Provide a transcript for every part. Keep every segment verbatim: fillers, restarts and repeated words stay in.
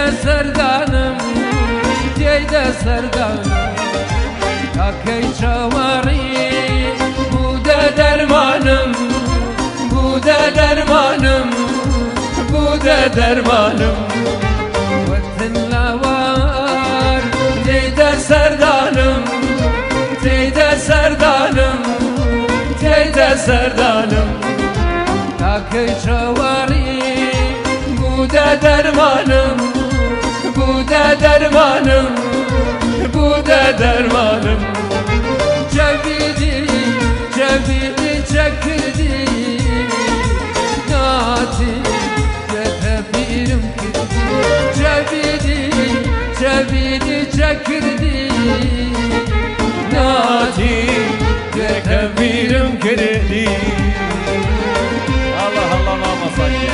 سردانم تێیدا سەردانم تاکەی چاوەڕی بوودە دەرمانم بوودە دەرمانم بوودە دەرمانم وەتن لاوار تێیدا سەردانم تێیدا سەردانم تێیدا سەردانم تاکەی چاوەڕی بوودە دەرمانم بوودە دەرمانم بوودە دەرمانم جەبیدی جەبیدی چەکردی ناتی گەتە بیرم کردی جەبیدی جەبیدی چەکردی ناتی گەتە بیرم کردی الله الله ماما صاحبي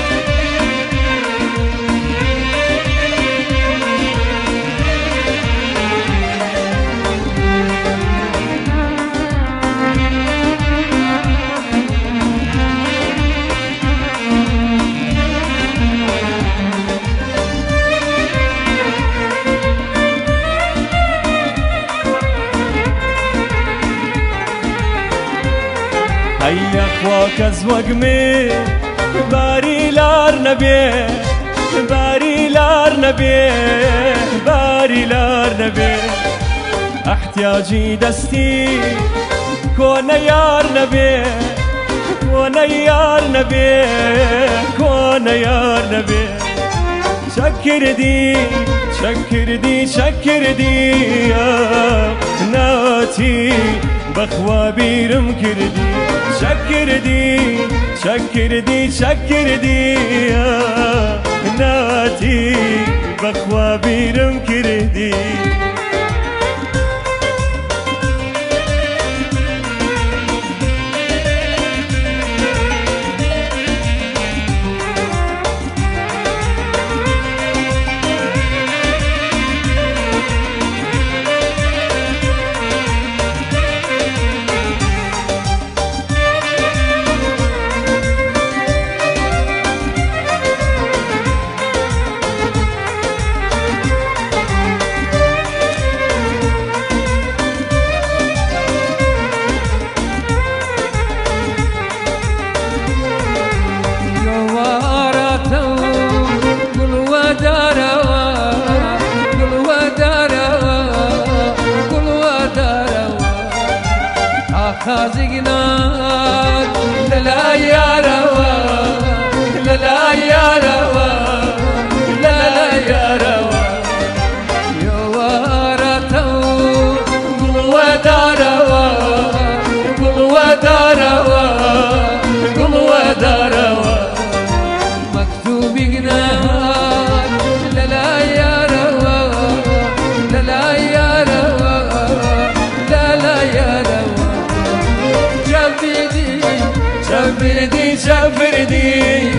هيا اخواك ازوقمي باري لار نبي باري لار نبي باري لار نبي احتياجي دستي كون يار نبي كون يار نبي كون يار نبي شكر دي شكر دي شكر دي يا ناتي بخوا بيرم كردي شكر دي شكر دي شكر دي يا ناتي بخوا بيرم كردي خازقناك لا يا روا لا يا روا لا يا روا يا ورثو قلوة داروا قلوة داروا قلوة داروا مكتوب جناك لا يا روا لا يا روا لا يا روا شفردي شفردي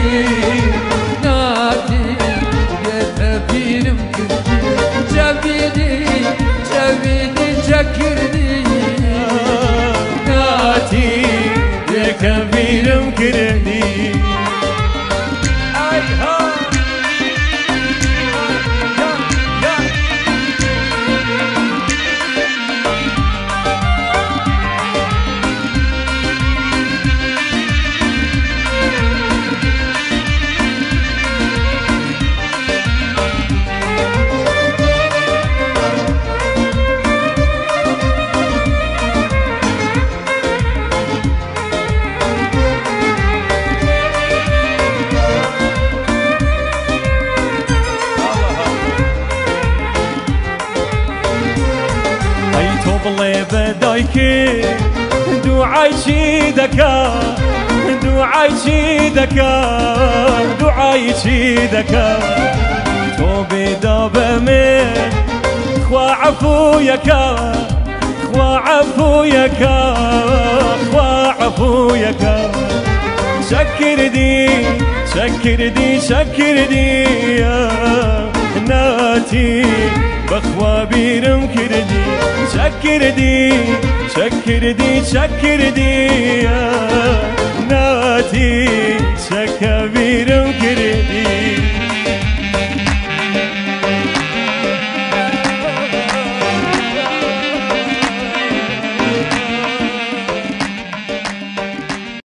ناتي يتبيرم كردي شفردي شفردي شكردي ناتي يكبيرم كردي اي ها والله بدايكي دعاي شيدكا دعاي شيدكا دعاي شيدكا توبي داب من خوا عفويكا خوا عفويكا خوا عفويكا شكر دي شكر دي شكر دي يا ناتي بخوا بيرم كردي شكر دي شكر دي شكر دي يا ناتي شكا بيرم